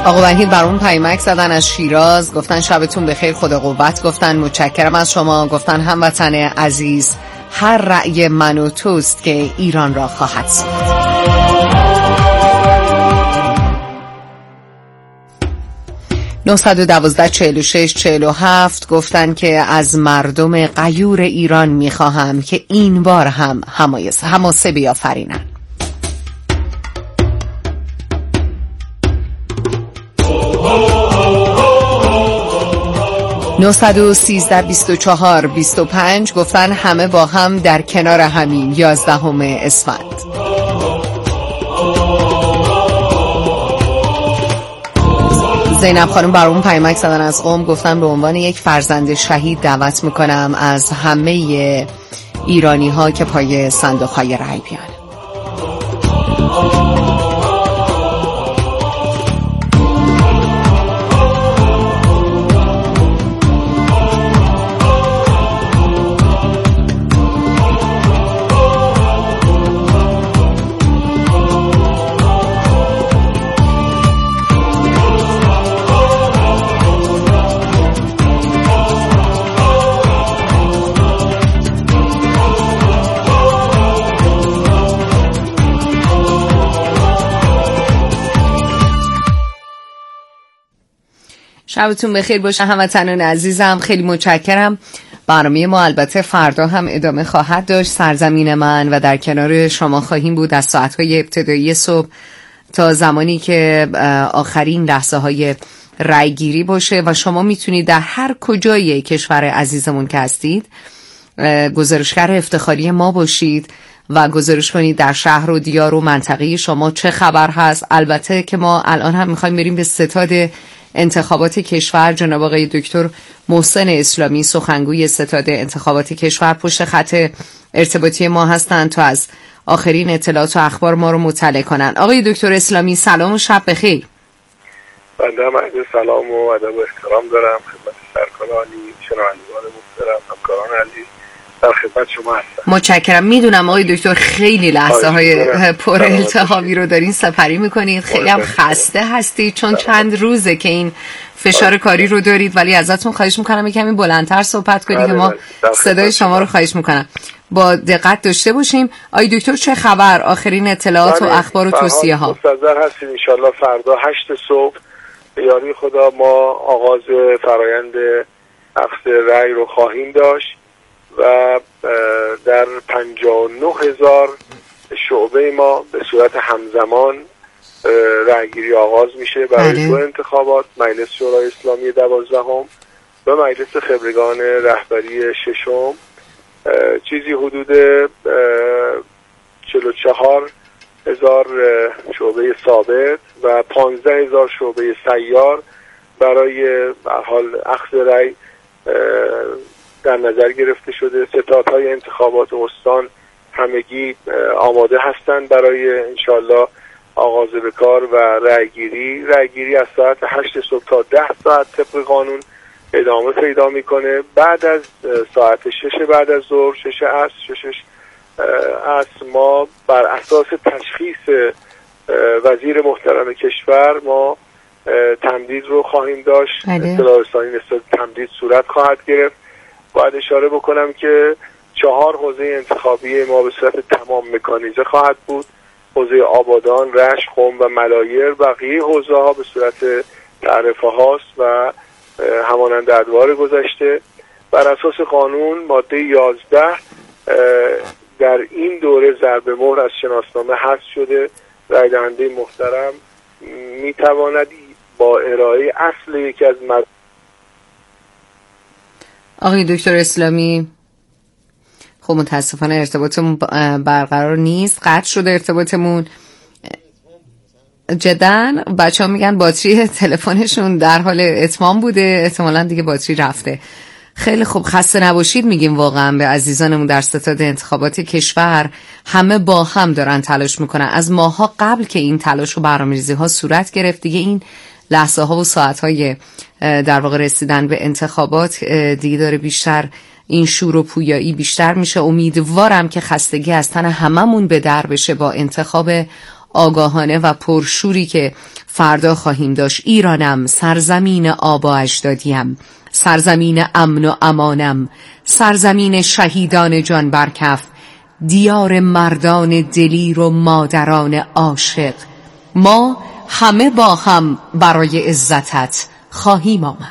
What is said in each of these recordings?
آقا وحید برام پیامک زدن از شیراز، گفتن شبتون بخیر، خدا قوت، گفتن متشکرم از شما، گفتن هموطن عزیز هر رأی من و توست که ایران را خواهد ساخت. 912-46-47 گفتن که از مردم غیور ایران میخواهم که این بار هم حماسه بیافرینن. 913-24-25 گفتن همه با هم در کنار همین 11 اسفند. زینب خانم برامون پیامک زدن از قم، گفتن به عنوان یک فرزند شهید دعوت میکنم از همه ایرانی ها که پای صندوق های رای بیان. شبتون بخیر باشه هموطنان عزیزم، خیلی متشکرم. برنامه ما البته فردا هم ادامه خواهد داشت. سرزمین من و در کنار شما خواهیم بود از ساعتهای ابتدایی صبح تا زمانی که آخرین لحظه های رای گیری باشه و شما میتونید در هر کجای کشور عزیزمون که هستید گزارشگر افتخاری ما باشید و گزارش کنید در شهر و دیار و منطقه شما چه خبر هست. البته که ما الان هم میخوایم بریم به ستاد انتخابات کشور. جناب آقای دکتر محسن اسلامی سخنگوی ستاد انتخابات کشور پشت خط ارتباطی ما هستند تا از آخرین اطلاعات و اخبار ما رو مطلع کنن. آقای دکتر اسلامی سلام و شب بخیر. بنده هم عرض سلام و ادب و احترام دارم خدمت سرکارانی، شنوندگان محترم، همکاران عزیز، در خدمت شما هستم. متشکرم. میدونم آقای دکتر خیلی لحظه های پر التهابی رو دارین سپری میکنید، خیلی هم خسته هستید چون چند روزه که این فشار کاری رو دارید، ولی ازتون خواهش میکنم یه کمی بلندتر صحبت کنید که ما صدای شما رو خواهش میکنم با دقت داشته باشیم. آقای دکتر چه خبر؟ آخرین اطلاعات و اخبار و توصیه ها. منتظر هستیم ان شاءالله فردا 8 صبح به یاری خدا ما آغاز فرایند اخذ رأی رو خواهیم داشت و در 59,000 شعبه ما به صورت همزمان رأیگیری آغاز میشه برای دو انتخابات، مجلس شورای اسلامی 12 و مجلس خبرگان رهبری 6. چیزی حدود 44,000 شعبه ثابت و 15,000 شعبه سیار برای به حال اخذ رأی در نظر گرفته شده. ستادهای انتخابات استان همگی آماده هستند برای انشالله آغاز به کار و رأیگیری از ساعت 8 صبح تا 10 ساعت طبق قانون ادامه پیدا میکنه. بعد از ساعت 6 بعد از ظهر 6 عصر ما بر اساس تشخیص وزیر محترم کشور ما تمدید رو خواهیم داشت. اطلاع رسانی نسبت تمدید صورت خواهد گرفت. باید اشاره بکنم که 4 حوزه انتخابی ما به صورت تمام مکانیزه خواهد بود: حوزه آبادان، رشت، قم و ملایر. بقیه حوزه ها به صورت تعرفه هاست و همانند ادوار گذشته. بر اساس قانون ماده 11 در این دوره ضرب مهر از شناسنامه حذف شده. رای دهنده محترم میتواند با ارائه اصل یکی از آقای دکتر اسلامی خب متاسفانه ارتباطمون برقرار نیست، قطع شده ارتباطمون جدا. بچه ها میگن باتری تلفنشون در حال اتمام بوده، احتمالاً دیگه باتری رفته. خیلی خوب، خسته نباشید میگیم واقعا به عزیزانمون در ستاد انتخابات کشور. همه با هم دارن تلاش میکنن از ماها قبل که این تلاش و برنامه‌ریزی ها صورت گرفت. دیگه این لحظه ها و ساعت های در واقع رسیدن به انتخابات دیگه داره بیشتر این شور و پویایی بیشتر میشه. امیدوارم که خستگی از تن هممون به در بشه با انتخاب آگاهانه و پرشوری که فردا خواهیم داشت. ایرانم، سرزمین آب و اجدادیم، سرزمین امن و امانم، سرزمین شهیدان جان برکف، دیار مردان دلیر و مادران عاشق. ما همه با هم برای عزتت خواهیم آمد.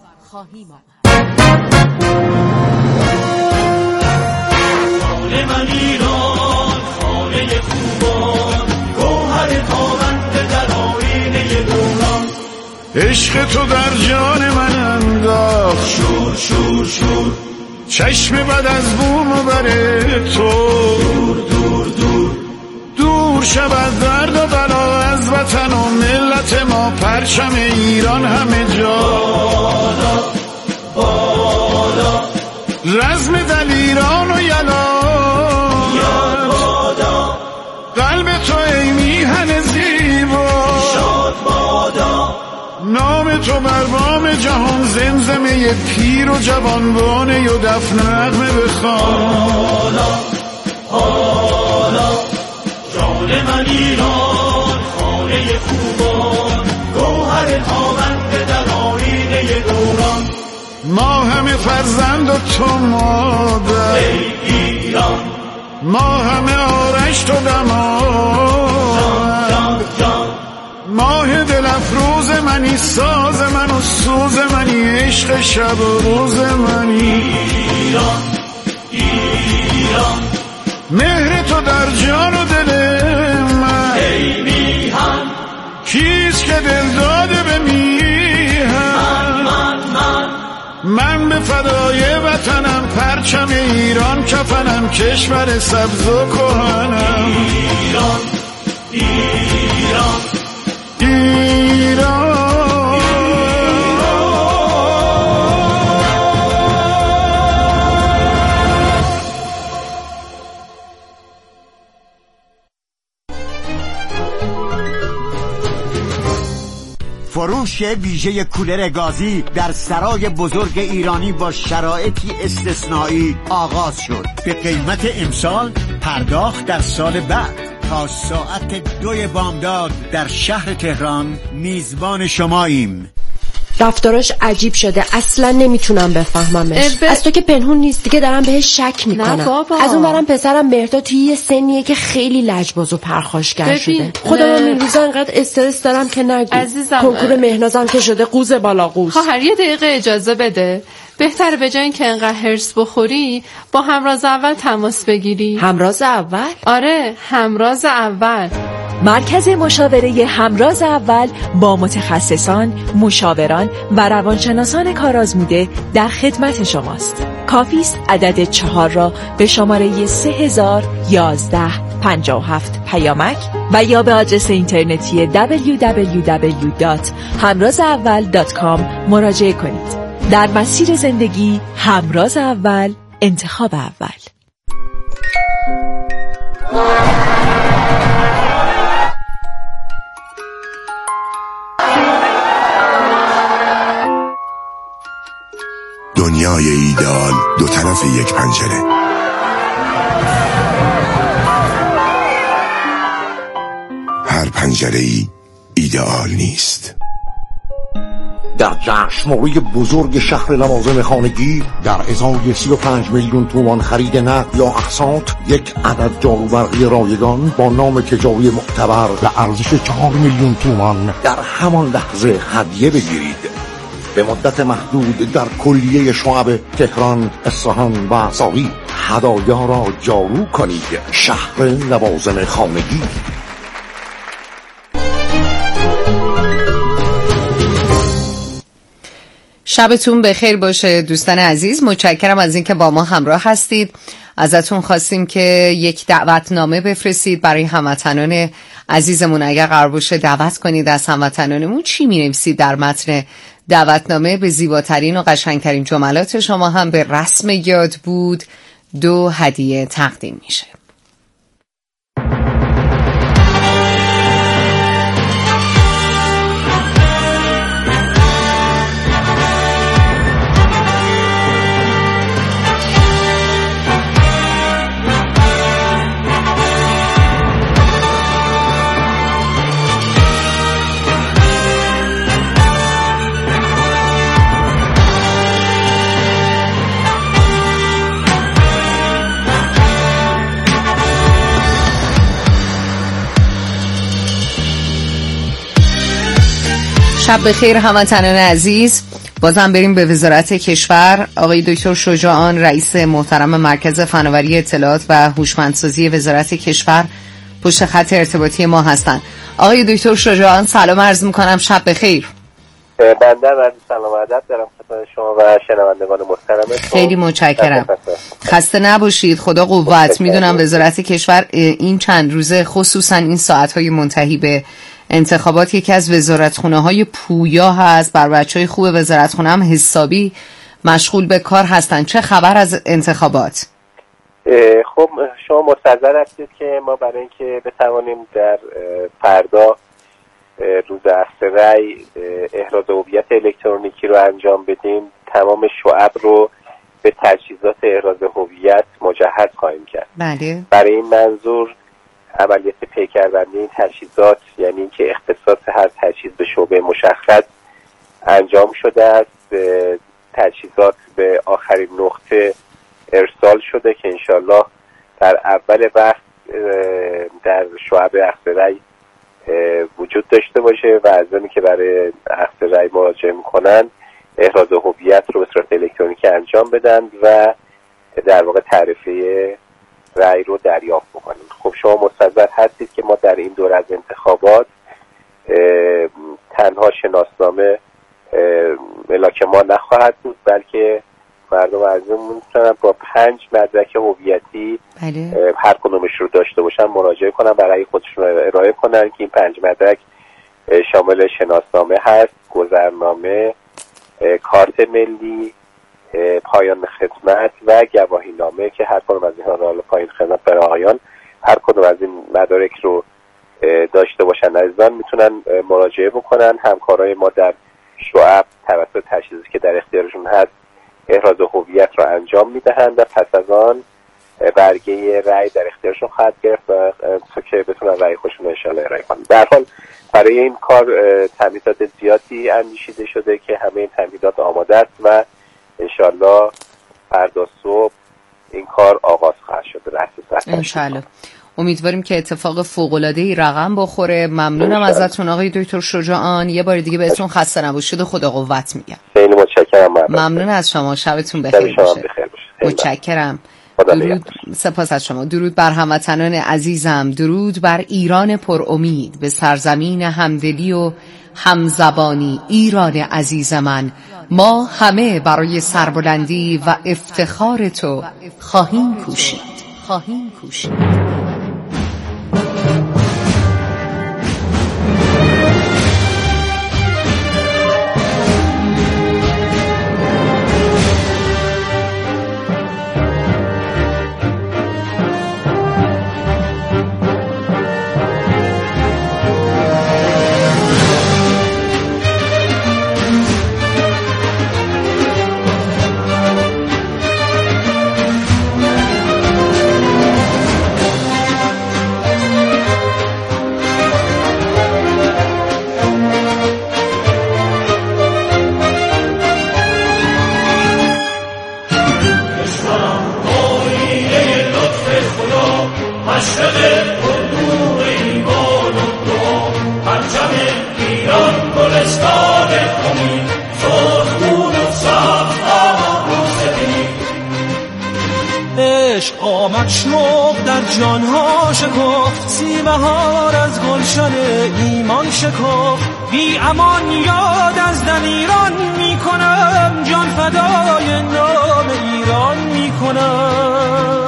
خانه من ایران، خانه خوبان، گوهر تابنده در آیینه دوران. عشق تو در جان من انداخت شور شور شور، چشم بد از بوم و بر تو. دور دور دور دور شود درد و بلا از وطن و ملت ما، پرچم ایران همه جا بالا بالا، رزم دلیران و یلا بادا، قلب تو ای میهن زیبا شاد بادا، نام تو بر بام جهان زمزمه پیر و جوانبانه و دف نغمه بخوان. حالا حالا جان من ایران، خانه خوبان، گوهر تابنده در آیینه دوران. ما همه فرزند و تو مادر ای ایران، ما همه آرش تو دماد جان جان. ماه دل افروز منی، ساز من و سوز منی، عشق شب و روز منی. ایران ایران مهر تو در جان و دل من ای میهن، کیست که دل داده به میهن. من به فدای وطنم، پرچم ایران کفنم، کشور سبز و کهنم. ایران ایران ایران. فروش ویژه کولر گازی در سرای بزرگ ایرانی با شرایطی استثنایی آغاز شد. به قیمت امسال، پرداخت در سال بعد. تا ساعت 2 بامداد در شهر تهران میزبان شماییم. رفتارش عجیب شده، اصلا نمیتونم بفهممش. از تو که پنهون نیست دیگه، دارم بهش شک میکنم. از اون برم پسرم مهرداد توی یه سنیه که خیلی لجباز و پرخاشگر شده. خودم این روزا انقدر استرس دارم که نگو. کنکور مهنازم که شده قوز بالا قوز. خواهر یه دقیقه اجازه بده. بهتره به جای اینکه انقدر هرس بخوری با همراز اول تماس بگیری. همراز اول؟ آره، همراز اول. مرکز مشاوره همراز اول با متخصصان، مشاوران و روانشناسان کارآزموده در خدمت شماست. کافی است عدد 4 را به شماره 301157 پیامک و یا به آدرس اینترنتی www.hamrazaawal.com مراجعه کنید. در مسیر زندگی همراز اول، انتخاب اول. دنیای ایدئال دو طرف یک پنجره. هر پنجره‌ای ایدئال نیست. در جشنواره بزرگ شهر لوازم خانگی در ازای 35 میلیون تومان خرید نقد یا اقساط، یک عدد جاروبرقی رایگان با نام تجاری معتبر به ارزش 4 میلیون تومان در همان لحظه هدیه بگیرید. به مدت محدود در کلیه شعب تهران، اصفهان و ساقی هدایا را جارو کنید. شهر لوازم خانگی. شبتون بخیر باشه دوستان عزیز. متشکرم از اینکه با ما همراه هستید. ازتون خواستیم که یک دعوتنامه بفرستید برای هموطنان عزیزمون. اگر قرار باشه دعوت کنید از هموطنانمون، چی می‌نویسید در متن دعوتنامه؟ به زیباترین و قشنگترین جملات شما هم به رسم یاد بود 2 هدیه تقدیم میشه. شب بخیر هموطنان عزیز. بازم بریم به وزارت کشور. آقای دکتر شجاعان رئیس محترم مرکز فناوری اطلاعات و هوشمندسازی وزارت کشور پشت خط ارتباطی ما هستند. آقای دکتر شجاعان سلام عرض میکنم، شب بخیر. بنده عرض سلام و ادب دارم خدمت شما و شنوندگان محترم. خیلی متشکرم. خسته نباشید، خدا قوت. میدونم وزارت کشور این چند روزه خصوصا این ساعت‌های منتهی به انتخابات یکی از وزارتخونه‌های پویا هست. بر بچه‌های خوب وزارتخونه هم حسابی مشغول به کار هستن. چه خبر از انتخابات؟ خب شما مستحضر هستید که ما برای اینکه بتوانیم در فردا روز اخذ رأی احراز هویت الکترونیکی رو انجام بدیم، تمام شعب رو به تجهیزات احراز هویت مجهز خواهیم کرد. بله. برای این منظور عملیات پیکربندی این تجهیزات، یعنی اینکه اختصاص هر تجهیز به شعبه مشخص انجام شده است. تجهیزات به آخرین نقطه ارسال شده که انشالله در اول وقت در شعب اخذ رأی وجود داشته باشه و عزمی که برای اخذ رأی مراجعه میکنن احراز هویت رو به صورت الکترونیکی انجام بدن و در واقع تعرفه رأی رو دریافت بکنیم. خب شما مستحضر هستید که ما در این دوره از انتخابات تنها شناسنامه ملاک ما نخواهد بود، بلکه مردم عزیزمون میتونن با 5 مدرک هویتی هر کدومش رو داشته باشن مراجعه کنن، برای خودشون ارائه کنن که این 5 مدرک شامل شناسنامه هست، گذرنامه، کارت ملی، پایان خدمت و گواهی نامه که هر کدوم از اینها رو پایان خدمت برای آقایان هر کدوم از این مدارک رو داشته باشن عزیزان میتونن مراجعه بکنن. همکارای ما در شعب توسط تجهیزاتی که در اختیارشون هست احراز هویت رو انجام میدهند و پس از آن برگه رأی در اختیارشون خواهد گرفت و که بتونن رأی خودشون ان شاءالله ارائه کنن. در حال برای این کار تمهیدات زیادی اندیشیده شده که همه این تمهیدات آماده است و ان شاءالله فردا صبح این کار آغاز خواهد شد. ان شاءالله امیدواریم که اتفاق فوق‌العاده‌ای رقم بخوره. ممنونم ازتون آقای دکتر شجاعان. یه بار دیگه بهتون خسته نباشید و خدا قوت میگم. خیلی متشکرم. ممنون از شما. شبتون بخیر باشه. متشکرم. درود، سپاس از شما. درود بر هموطنان عزیزم، درود بر ایران پر امید، به سرزمین همدلی و همزبانی ایران عزیز من. ما همه برای سربلندی و افتخار تو خواهیم کوشید. آمد شوق در جانها شکفت، سی بهار از گلشن ایمان شکفت. بی امان یاد از دلیران می کنم، جان فدای نام ایران می کنم.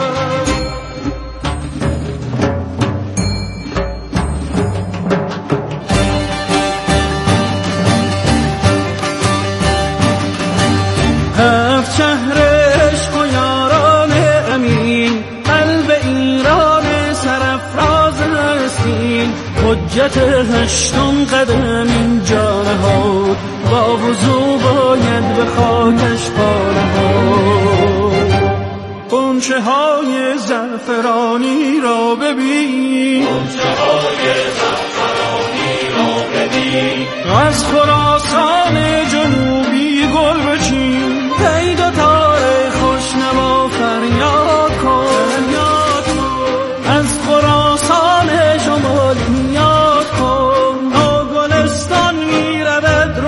هفت شهرش و یاران امین، قلب ایران سرافراز هستین. حجت هشتم قدم این جان ها، با وضو باید به خاکش پاره ها. غنچه های زعفرانی را ببین، غنچه های زعفرانی را ببین. از خراسان جنوبی گل بچین، پیدا تار خوشنوا فریاد کن. از خراسان شمال یاد کن، تا گلستان می رود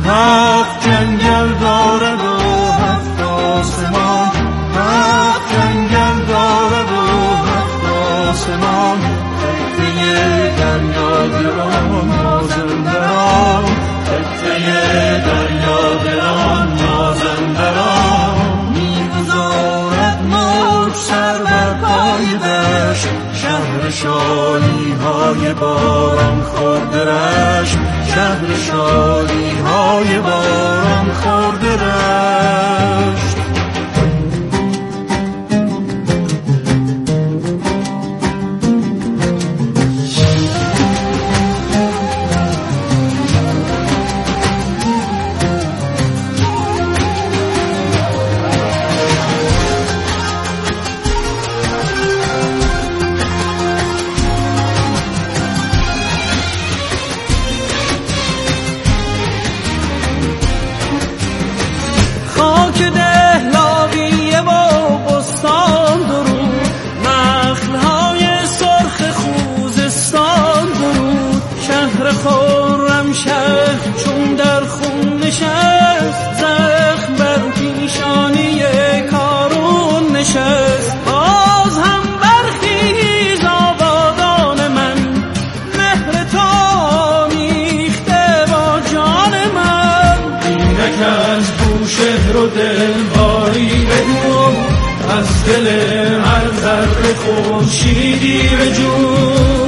هفت جنگل دارد و هفت آسمان، هفت جنگل دارد و هفت آسمان. خطه دریا گران مازندران، خطه دریا گران مازندران. میگذارد موج سر بر پای دشت، شهر شادی های باران خورده رشت، شهر شادی های باران خورده رشت. زخم بر پیشانی کارون نشست. باز هم برخیز آبادان من، مهر تو میخته با جان من. اینک از بوشهر و دلباری بگو، از دل هر ذره خورشیدی بجو.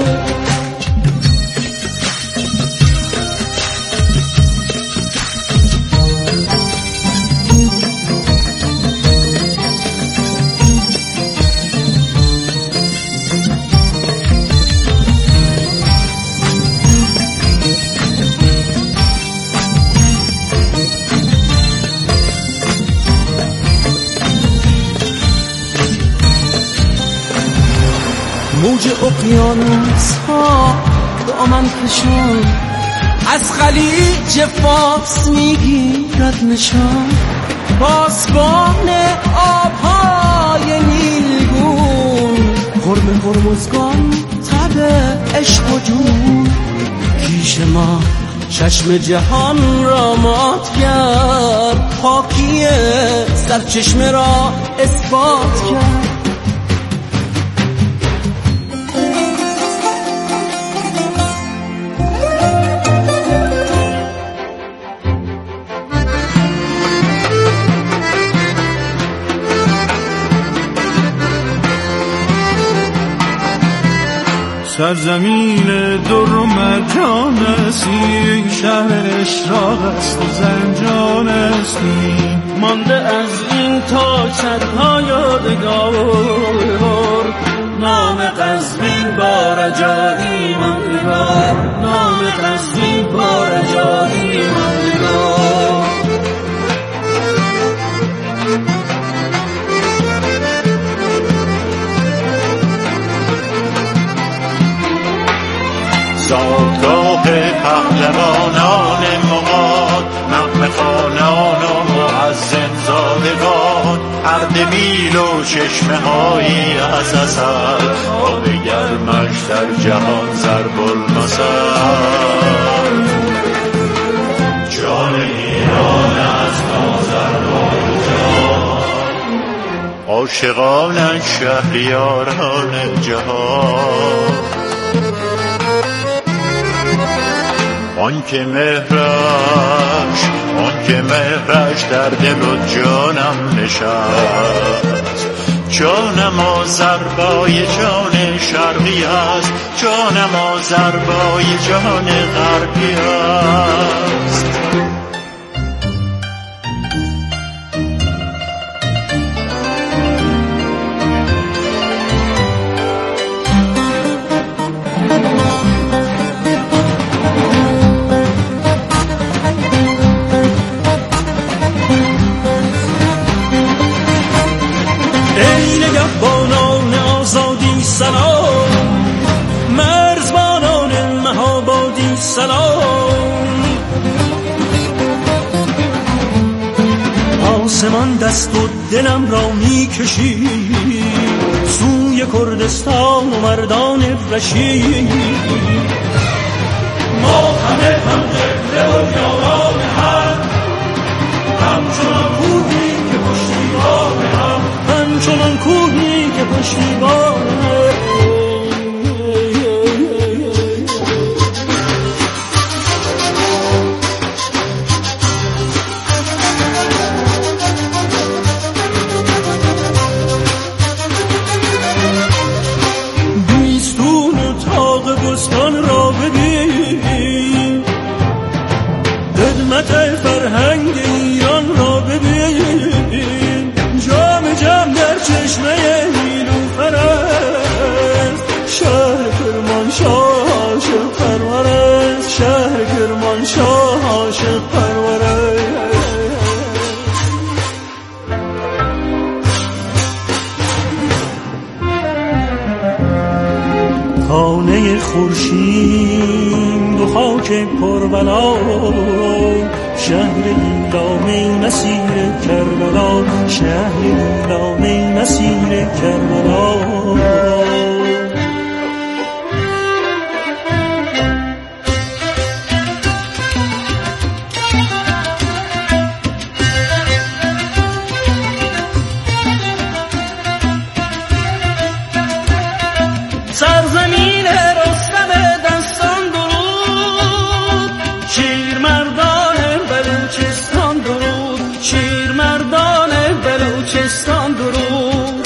موج اقیانوس ها دامن کشان، از خلیج فارس میگیرد نشان. پاسبان آبهای نیلگون، خرم هرمزگان تب عشق و جون. پیش ما چشم جهان را مات کرد، پاکی سرچشمه را اثبات کرد. سرزمین در و مرجان استی، شهر اشراق است و زنجان استی. مانده از این تا چت‌ها یادگار، نام قزوین با رجایی ماندگار، نام قزوین با رجایی ماندگار. زادگاه پهلوانان مغان، نغمه خوانان و مؤذن زادگان. اردبیل و چشمه هایی از اصل، آب گرمش در جهان ضرب المثل. جان ایران از آذربایجان، عاشقانش شهریاران جهان. آنکه مهرش در دل و جانم نشست. جانم آذربای جان شرقی است، جانم آذربای جان غربی است. نگهبانان آزادی سلام، مرزبانان مهابادی سلام. آسمان دست و دلم را می کشید سوی کردستان و مردان رشید. ما همه هم قبله و یاران هر کرمانشاه عاشق پروره. خانه خورشید و خاک پربلا، شهر ایلام مسیر کربلا، شهر ایلام مسیر کربلا. سرزمین رستم دستان درود، شیرمردان بلوچستان درود، شیرمردان بلوچستان درود.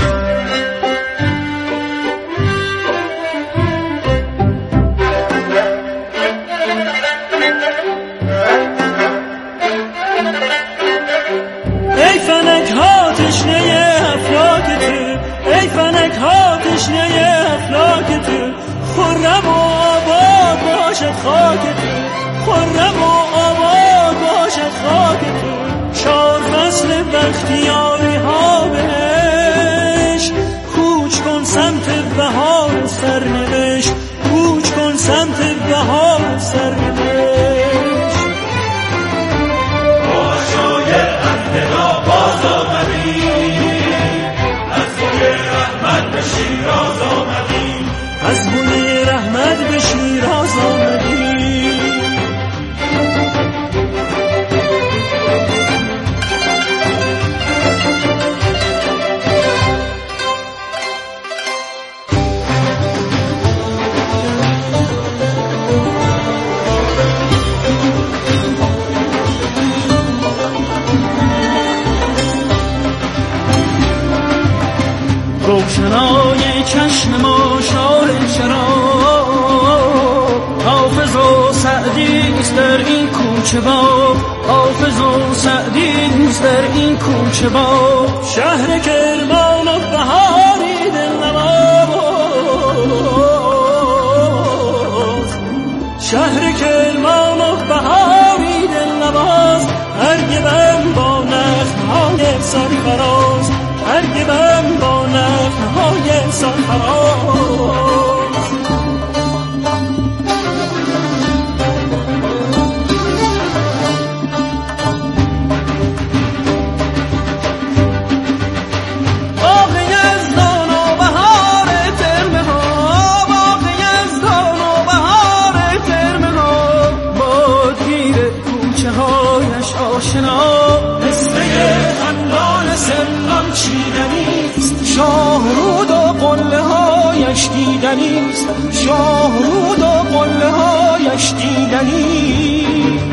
ای فلک ها تشنه افلاک تو، ای فلک ها تشنه افلاک تو، خرم و آباد باشد خاک تو، خرم و آباد باشد خاک تو. 4 فصل بختیاری ها بهش، کوچ کن سمت بهار سرنوشت، کوچ کن سمت بهار سرنوشت. باشای اهدنا باز آمدیم، از بوی رحمت به شیراز آمدیم، از بوی رحمت به شیراز آمدیم. روشنای چشم ما شاه شراب، حافظ و سعدی است در این کوچه با، حافظ و سعدی است در این کوچه با. شهر کرمان و بهاری دلنواز، شهر کرمان و بهاری دلنواز. هرگبم با نخل‌های سرفراز، هرگبم با نخل‌های سرفراز. شاهرود و قله هایش دیدنیست، شاهرود و قله هایش دیدنیست.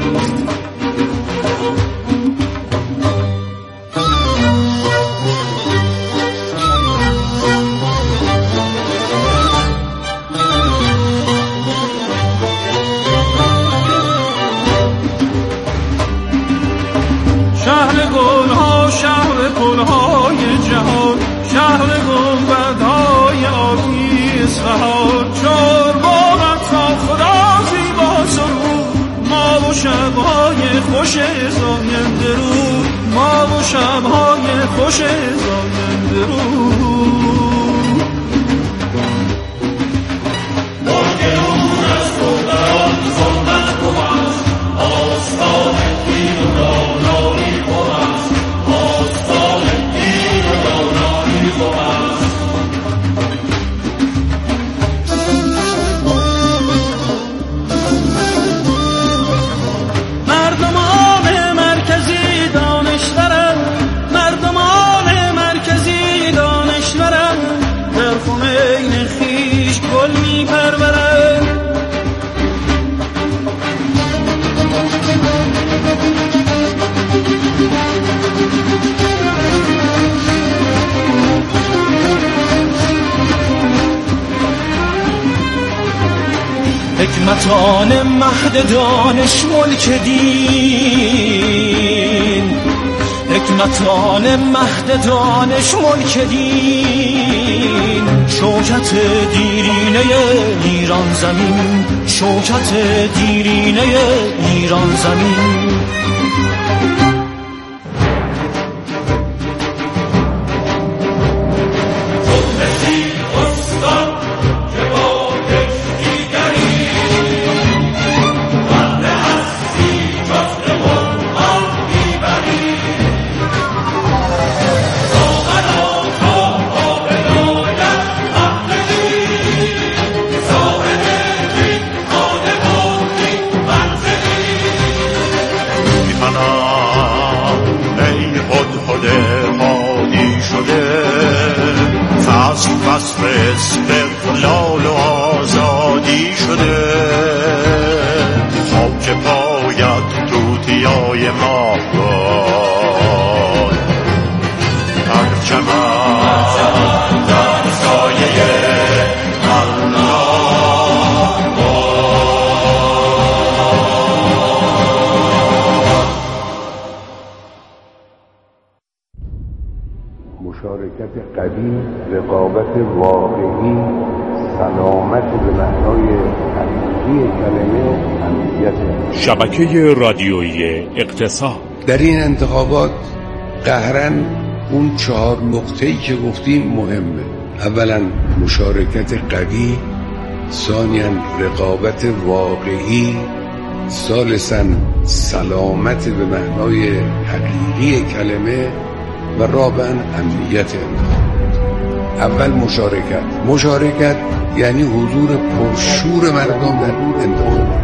شهر گلها، شهر گلهای جهان، شهر گنبدهای آبی اصفهان. 4 باغت را خدا زیبا سرود، ما و شبهای خوش زاینده رود، ما و شبهای خوش زاینده رود. باگرون از گلبران زندن خوب است، آستان دین و دانایی خوب است، آستان دین و دانایی خوب است. مردمان مرکزی دانشورن، مردمان مرکزی دانشورن، در خمین خویش گل می پرورن. حکمتان مهد دانش ملک دین، حکمتان مهد دانش ملک دین. شوکت دیرینه ایران زمین، شوکت دیرینه ایران زمین. فصل استقلال و آزادی شده، خاک پایت توتیای ما باد، پرچم در سایه الله مشارکت قوی، رقابت واقعی، سلامت به معنای حقیقی کلمه، امنیت. شبکه رادیویی اقتصاد. در این انتخابات قهراً اون 4 نقطه‌ای که گفتیم مهمه. اولا مشارکت قوی، ثانیاً رقابت واقعی، ثالثاً سلامت به معنای حقیقی کلمه و رابعاً امنیت انتخابات. اول مشارکت یعنی حضور پرشور مردم در انتخابات.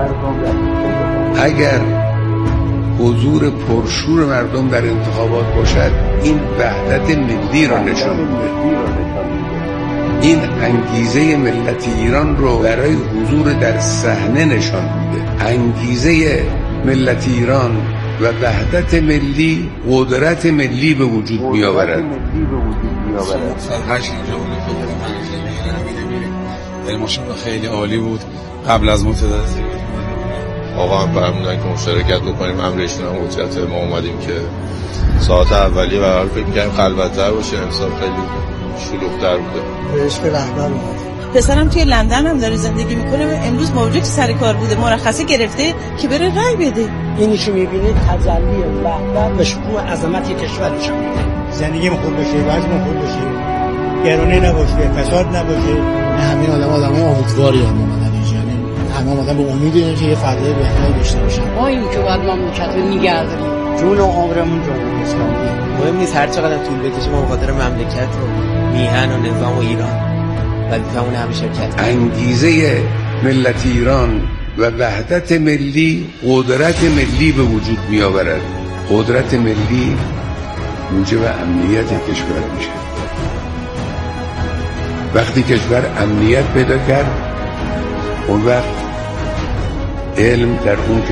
اگر حضور پرشور مردم در انتخابات باشد، این وحدت ملی را نشان میده، این انگیزه ملت ایران رو برای حضور در صحنه نشان میده. انگیزه ملت ایران و وحدت ملی قدرت ملی به وجود می آورد. ماشین خیلی عالی بود. قبل از متعدد آقا هم برمونن که مشارکت بکنیم، امرشون هم حجت ما اومدیم که ساعت اولیه برحال فکر می‌کنیم خلوت‌تر باشه، امسال خیلی شلوغ‌تر بوده. به عشق رهبر اومد. پسرم توی لندن هم داره زندگی میکنه، امروز موجود سر کار بوده، مرخصی گرفته که بره رای بده. اینی که میبینید تجلی وحدت و شکوه عظمت کشورش میده. زندگیم خوب بشه، وضعم خوب بشه، گرانی نباشه، فساد نباشه. همین آدمای امیدواری هم اومدن اینجا، یعنی همه آدم به امیده که یه فردای بهتری داشته باشن. ما این که باید مملکت رو نگه داریم. جون و عمرمون جمهوری اسلامی. مهم نیست هر چقدر طول بکشه، ما به خاطر مملکت و میهن و نظام و ایران وظیفمون همه شرکت. انگیزه ملت ایران و وحدت ملی قدرت ملی به وجود می آورد. قدرت ملی موجب امنیت کشور میشه. وقتی کشور امنیت پیدا کرد، اون وقت علم در اون